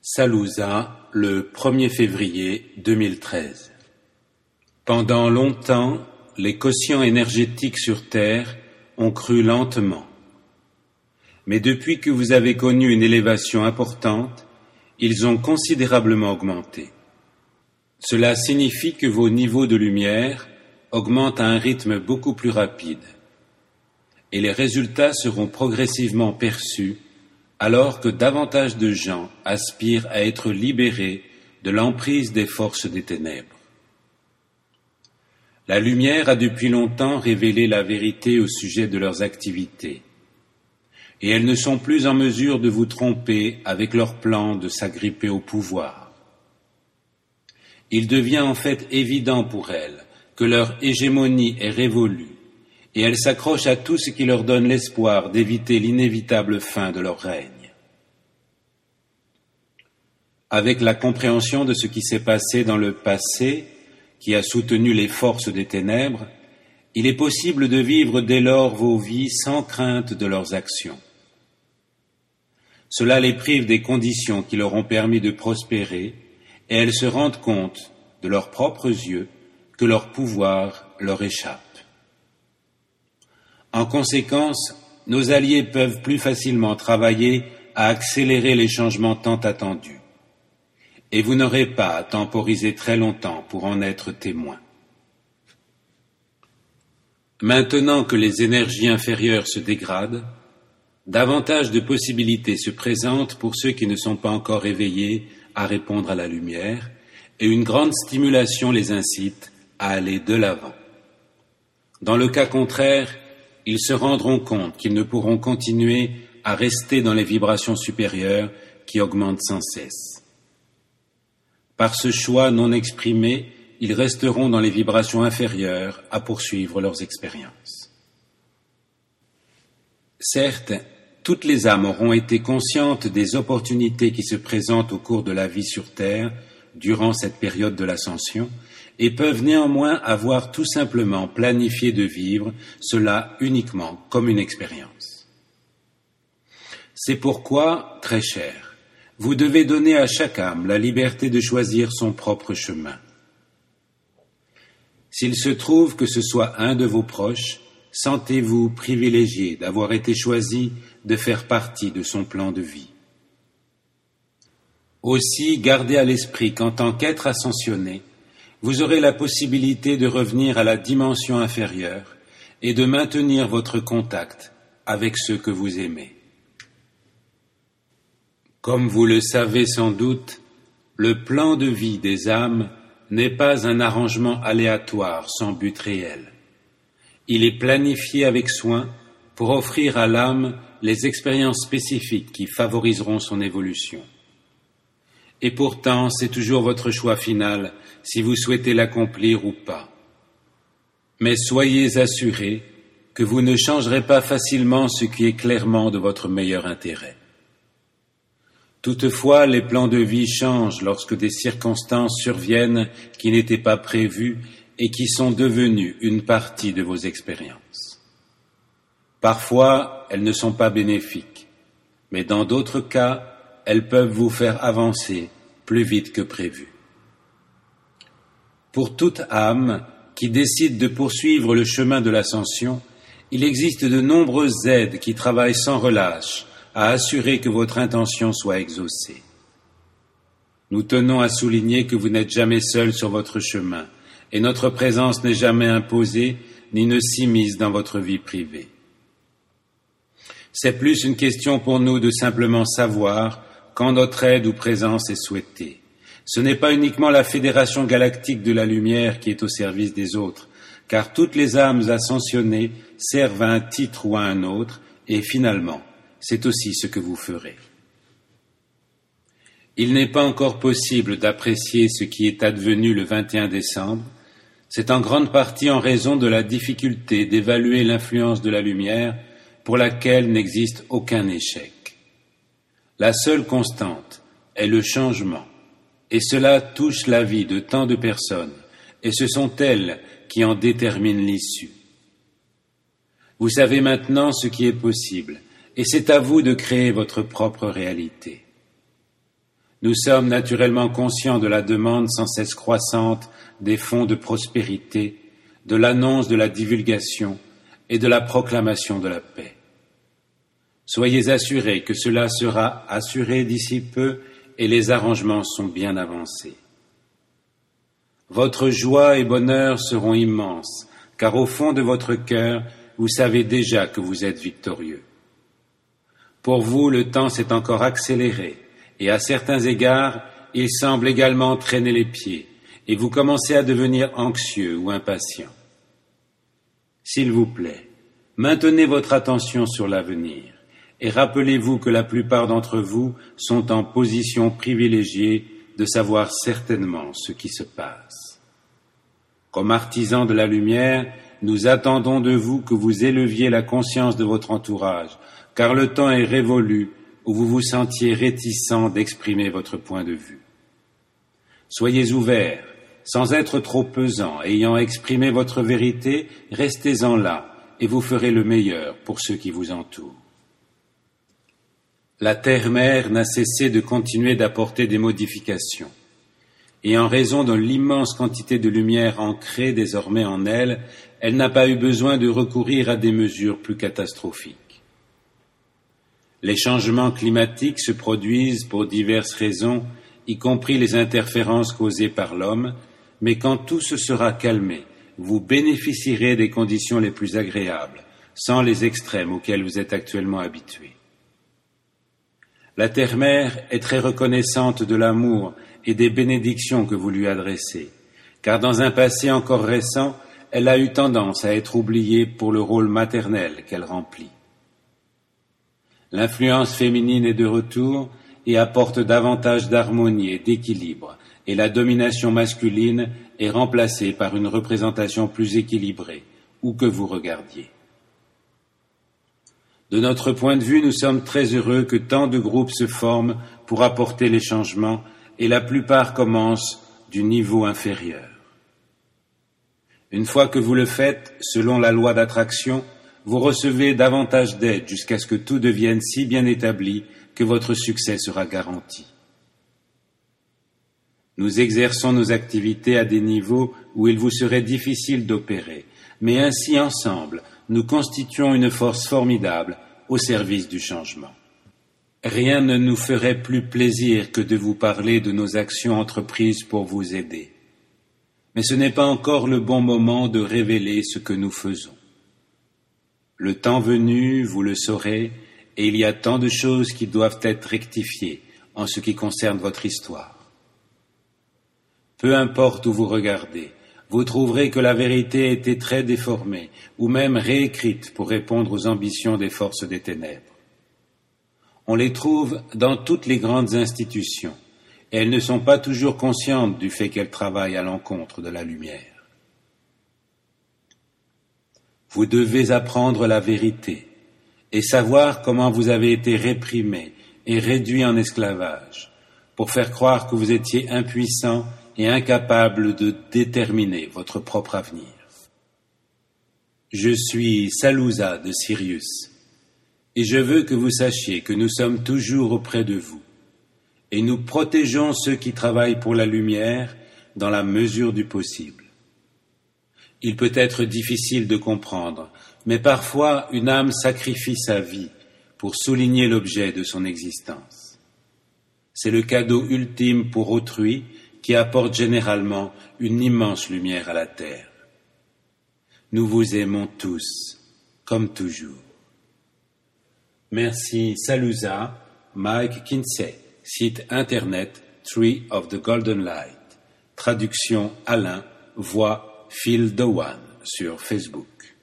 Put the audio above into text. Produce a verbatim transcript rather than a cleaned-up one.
Salouza, le premier février deux mille treize. Pendant longtemps, les quotients énergétiques sur Terre ont cru lentement. Mais depuis que vous avez connu une élévation importante, ils ont considérablement augmenté. Cela signifie que vos niveaux de lumière augmentent à un rythme beaucoup plus rapide. Et les résultats seront progressivement perçus alors que davantage de gens aspirent à être libérés de l'emprise des forces des ténèbres. La lumière a depuis longtemps révélé la vérité au sujet de leurs activités, et elles ne sont plus en mesure de vous tromper avec leur plan de s'agripper au pouvoir. Il devient en fait évident pour elles que leur hégémonie est révolue, et elles s'accrochent à tout ce qui leur donne l'espoir d'éviter l'inévitable fin de leur règne. Avec la compréhension de ce qui s'est passé dans le passé, qui a soutenu les forces des ténèbres, il est possible de vivre dès lors vos vies sans crainte de leurs actions. Cela les prive des conditions qui leur ont permis de prospérer, et elles se rendent compte, de leurs propres yeux, que leur pouvoir leur échappe. En conséquence, nos alliés peuvent plus facilement travailler à accélérer les changements tant attendus. Et vous n'aurez pas à temporiser très longtemps pour en être témoin. Maintenant que les énergies inférieures se dégradent, davantage de possibilités se présentent pour ceux qui ne sont pas encore éveillés à répondre à la lumière, et une grande stimulation les incite à aller de l'avant. Dans le cas contraire, ils se rendront compte qu'ils ne pourront continuer à rester dans les vibrations supérieures qui augmentent sans cesse. Par ce choix non exprimé, ils resteront dans les vibrations inférieures à poursuivre leurs expériences. Certes, toutes les âmes auront été conscientes des opportunités qui se présentent au cours de la vie sur Terre durant cette période de l'ascension et peuvent néanmoins avoir tout simplement planifié de vivre cela uniquement comme une expérience. C'est pourquoi, très cher, vous devez donner à chaque âme la liberté de choisir son propre chemin. S'il se trouve que ce soit un de vos proches, sentez-vous privilégié d'avoir été choisi de faire partie de son plan de vie. Aussi, gardez à l'esprit qu'en tant qu'être ascensionné, vous aurez la possibilité de revenir à la dimension inférieure et de maintenir votre contact avec ceux que vous aimez. Comme vous le savez sans doute, le plan de vie des âmes n'est pas un arrangement aléatoire sans but réel. Il est planifié avec soin pour offrir à l'âme les expériences spécifiques qui favoriseront son évolution. Et pourtant, c'est toujours votre choix final si vous souhaitez l'accomplir ou pas. Mais soyez assurés que vous ne changerez pas facilement ce qui est clairement de votre meilleur intérêt. Toutefois, les plans de vie changent lorsque des circonstances surviennent qui n'étaient pas prévues et qui sont devenues une partie de vos expériences. Parfois, elles ne sont pas bénéfiques, mais dans d'autres cas, elles peuvent vous faire avancer plus vite que prévu. Pour toute âme qui décide de poursuivre le chemin de l'ascension, il existe de nombreuses aides qui travaillent sans relâche à assurer que votre intention soit exaucée. Nous tenons à souligner que vous n'êtes jamais seul sur votre chemin et notre présence n'est jamais imposée ni ne s'immisce dans votre vie privée. C'est plus une question pour nous de simplement savoir quand notre aide ou présence est souhaitée. Ce n'est pas uniquement la Fédération galactique de la lumière qui est au service des autres, car toutes les âmes ascensionnées servent à un titre ou à un autre, et finalement, c'est aussi ce que vous ferez. Il n'est pas encore possible d'apprécier ce qui est advenu le vingt et un décembre. C'est en grande partie en raison de la difficulté d'évaluer l'influence de la lumière pour laquelle n'existe aucun échec. La seule constante est le changement, et cela touche la vie de tant de personnes, et ce sont elles qui en déterminent l'issue. Vous savez maintenant ce qui est possible, et c'est à vous de créer votre propre réalité. Nous sommes naturellement conscients de la demande sans cesse croissante des fonds de prospérité, de l'annonce de la divulgation et de la proclamation de la paix. Soyez assurés que cela sera assuré d'ici peu et les arrangements sont bien avancés. Votre joie et bonheur seront immenses, car au fond de votre cœur, vous savez déjà que vous êtes victorieux. Pour vous, le temps s'est encore accéléré, et à certains égards, il semble également traîner les pieds, et vous commencez à devenir anxieux ou impatient. S'il vous plaît, maintenez votre attention sur l'avenir, et rappelez-vous que la plupart d'entre vous sont en position privilégiée de savoir certainement ce qui se passe. Comme artisans de la lumière, nous attendons de vous que vous éleviez la conscience de votre entourage, car le temps est révolu où vous vous sentiez réticent d'exprimer votre point de vue. Soyez ouverts, sans être trop pesants, ayant exprimé votre vérité, restez-en là, et vous ferez le meilleur pour ceux qui vous entourent. La terre-mère n'a cessé de continuer d'apporter des modifications, et en raison de l'immense quantité de lumière ancrée désormais en elle, elle n'a pas eu besoin de recourir à des mesures plus catastrophiques. Les changements climatiques se produisent pour diverses raisons, y compris les interférences causées par l'homme, mais quand tout se sera calmé, vous bénéficierez des conditions les plus agréables, sans les extrêmes auxquels vous êtes actuellement habitués. La terre-mère est très reconnaissante de l'amour et des bénédictions que vous lui adressez, car dans un passé encore récent, elle a eu tendance à être oubliée pour le rôle maternel qu'elle remplit. L'influence féminine est de retour et apporte davantage d'harmonie et d'équilibre, et la domination masculine est remplacée par une représentation plus équilibrée, où que vous regardiez. De notre point de vue, nous sommes très heureux que tant de groupes se forment pour apporter les changements et la plupart commencent du niveau inférieur. Une fois que vous le faites, selon la loi d'attraction, vous recevez davantage d'aide jusqu'à ce que tout devienne si bien établi que votre succès sera garanti. Nous exerçons nos activités à des niveaux où il vous serait difficile d'opérer, mais ainsi ensemble, nous constituons une force formidable au service du changement. Rien ne nous ferait plus plaisir que de vous parler de nos actions entreprises pour vous aider. Mais ce n'est pas encore le bon moment de révéler ce que nous faisons. Le temps venu, vous le saurez, et il y a tant de choses qui doivent être rectifiées en ce qui concerne votre histoire. Peu importe où vous regardez, vous trouverez que la vérité a été très déformée, ou même réécrite pour répondre aux ambitions des forces des ténèbres. On les trouve dans toutes les grandes institutions, et elles ne sont pas toujours conscientes du fait qu'elles travaillent à l'encontre de la lumière. Vous devez apprendre la vérité, et savoir comment vous avez été réprimé et réduit en esclavage, pour faire croire que vous étiez impuissant et incapable de déterminer votre propre avenir. Je suis Salousa de Sirius, et je veux que vous sachiez que nous sommes toujours auprès de vous, et nous protégeons ceux qui travaillent pour la lumière dans la mesure du possible. Il peut être difficile de comprendre, mais parfois une âme sacrifie sa vie pour souligner l'objet de son existence. C'est le cadeau ultime pour autrui qui apporte généralement une immense lumière à la terre. Nous vous aimons tous, comme toujours. Merci Salousa, Mike Kinsey, site internet Tree of the Golden Light, traduction Alain, voix Phil Dewan sur Facebook.